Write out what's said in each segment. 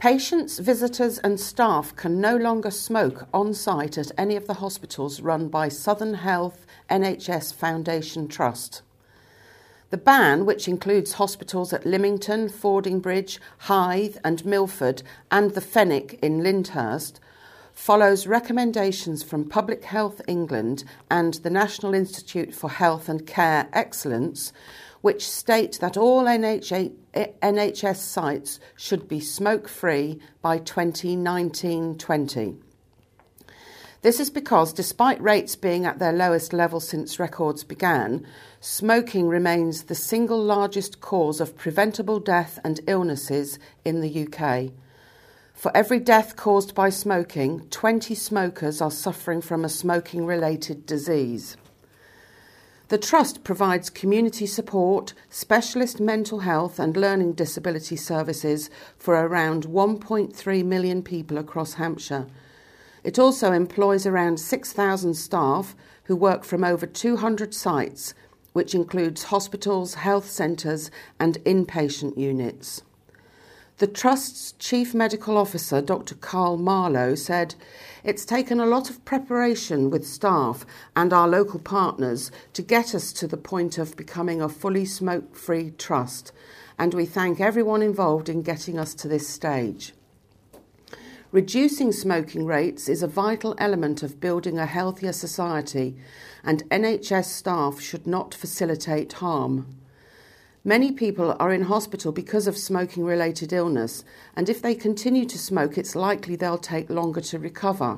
Patients, visitors and staff can no longer smoke on site at any of the hospitals run by Southern Health NHS Foundation Trust. The ban, which includes hospitals at Lymington, Fordingbridge, Hythe and Milford and the Fenwick in Lyndhurst, follows recommendations from Public Health England and the National Institute for Health and Care Excellence, which state that all NHS sites should be smoke-free by 2019-20. This is because, despite rates being at their lowest level since records began, smoking remains the single largest cause of preventable death and illnesses in the UK. For every death caused by smoking, 20 smokers are suffering from a smoking-related disease. The Trust provides community support, specialist mental health and learning disability services for around 1.3 million people across Hampshire. It also employs around 6,000 staff who work from over 200 sites, which includes hospitals, health centres and inpatient units. The Trust's Chief Medical Officer, Dr Carl Marlowe, said, "It's taken a lot of preparation with staff and our local partners to get us to the point of becoming a fully smoke-free trust, and we thank everyone involved in getting us to this stage." Reducing smoking rates is a vital element of building a healthier society, and NHS staff should not facilitate harm. Many people are in hospital because of smoking-related illness, and if they continue to smoke, it's likely they'll take longer to recover.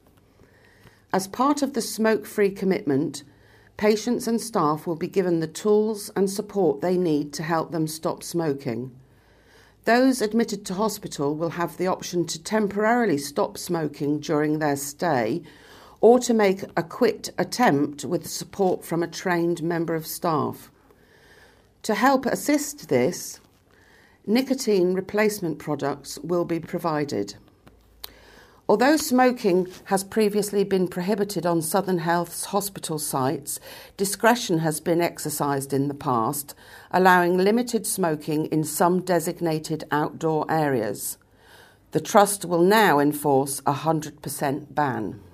As part of the smoke-free commitment, patients and staff will be given the tools and support they need to help them stop smoking. Those admitted to hospital will have the option to temporarily stop smoking during their stay or to make a quick attempt with support from a trained member of staff. To help assist this, nicotine replacement products will be provided. Although smoking has previously been prohibited on Southern Health's hospital sites, discretion has been exercised in the past, allowing limited smoking in some designated outdoor areas. The Trust will now enforce a 100% ban.